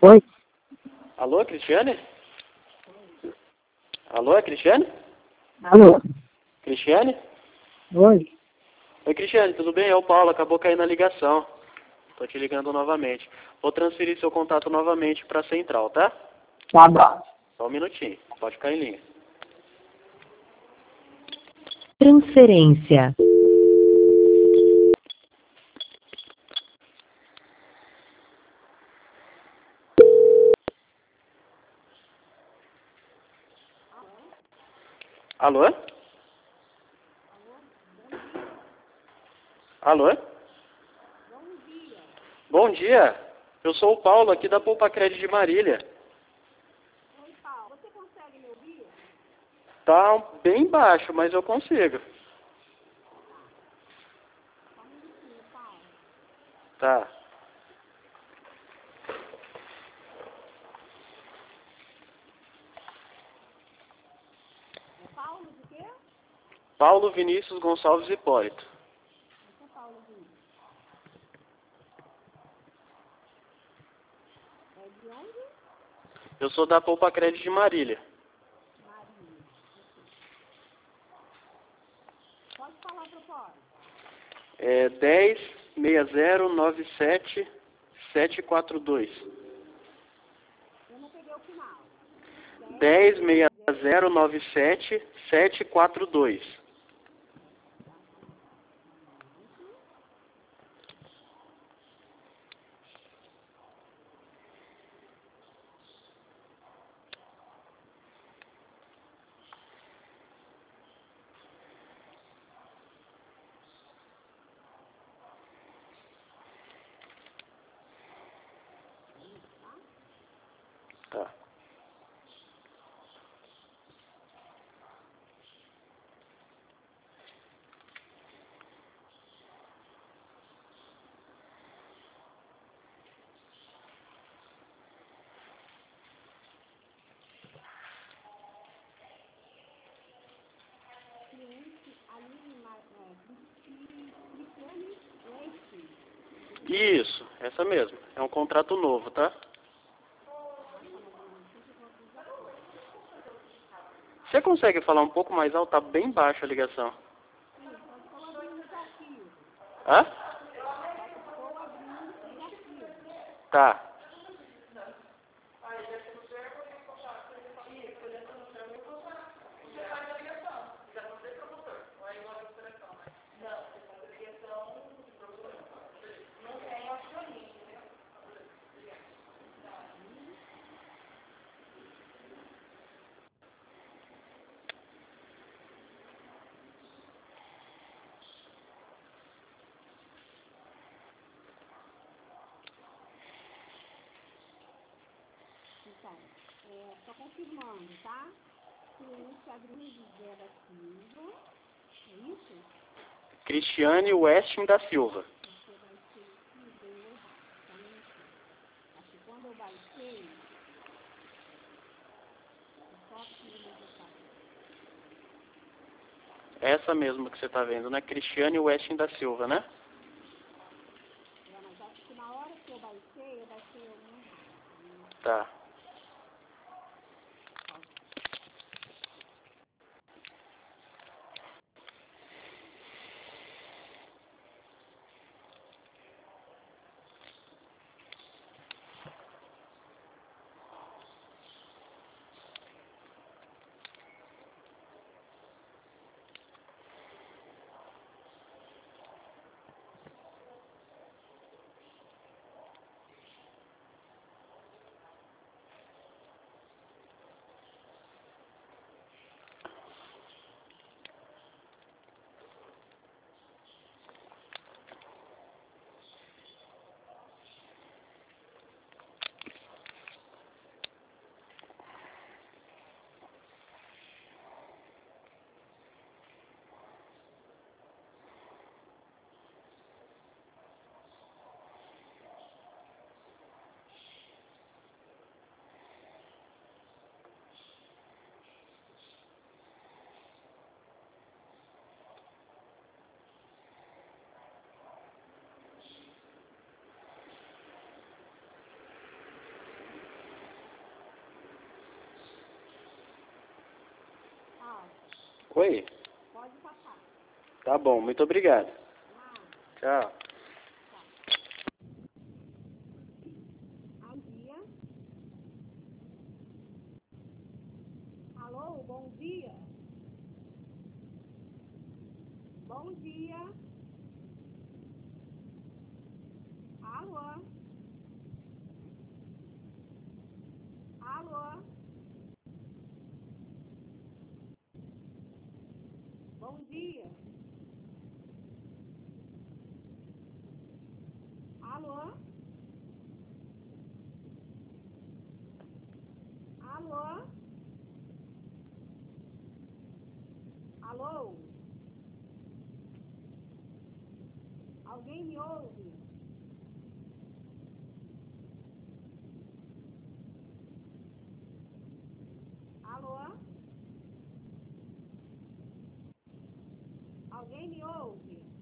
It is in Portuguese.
Oi? Alô, Cristiane? Alô, é Cristiane? Alô? Cristiane? Oi? Oi, Cristiane, tudo bem? É o Paulo, acabou caindo a ligação. Tô te ligando novamente. Vou transferir seu contato novamente para a central, tá? Tá bom. Só um minutinho, pode ficar em linha. Transferência. Alô? Alô? Bom dia. Eu sou o Paulo, aqui da Poupa Crédito de Marília. Oi, Paulo. Você consegue me ouvir? Tá bem baixo, mas eu consigo. Só um minutinho, Paulo. Tá. É Paulo de quê? Paulo Vinícius Gonçalves Hipólito. Esse é Paulo Vinícius. É de onde? Eu sou da Poupa Crédito de Marília. Maria. Pode falar pro Paulo. É 106097-742. Eu não peguei o final. 106097-742. Tá. Cliente Aline Cristiane West. Isso, essa mesmo. É um contrato novo, tá? Você consegue falar um pouco mais alto? Tá bem baixa a ligação. Sim, só estou abrindo os arquivos. Hã? Só estou abrindo os arquivos. Tá. Então, só confirmando, tá? Cliente Adriano José da Silva. É isso? Cristiane Westing da Silva. Porque eu baixei aqui e deu errado. Só um minutinho. Acho que quando eu baixei, eu só aqui no detalhe. Essa mesmo que você tá vendo, né? Cristiane Westing da Silva, né? Mas acho que na hora que eu baixei alguma errado. Tá. Oi? Pode passar. Tá bom, muito obrigado. Tchau. Bom dia. Alô, bom dia. Bom dia. Alô. Alô. Bom dia. Alô. Alô. Alô. Alguém me ouve? Alô? Alguém me ouve?